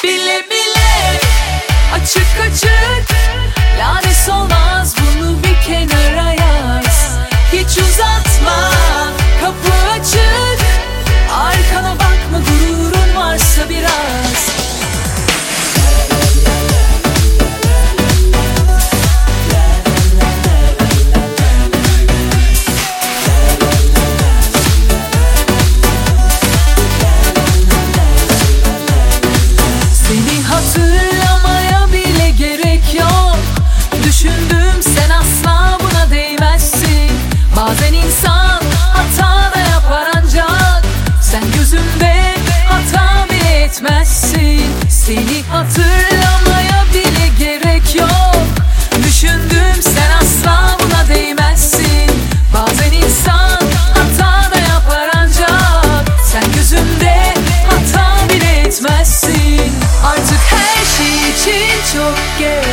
Bile bile açık açık lades olmaz, bunu bir kenara yaz. Hiç uzatma, kapı açık, arkana bakma, gururun varsa biraz. Seni hatırlamaya bile gerek yok. Düşündüm, sen asla buna değmezsin. Bazen insan hata da yapar ancak sen gözümde hata bile etmezsin. Seni hatırlamaya bile gerek yok. Düşündüm, sen asla buna değmezsin. Bazen insan hata da yapar ancak sen gözümde hata bile etmezsin. Artık her şey için çok geç.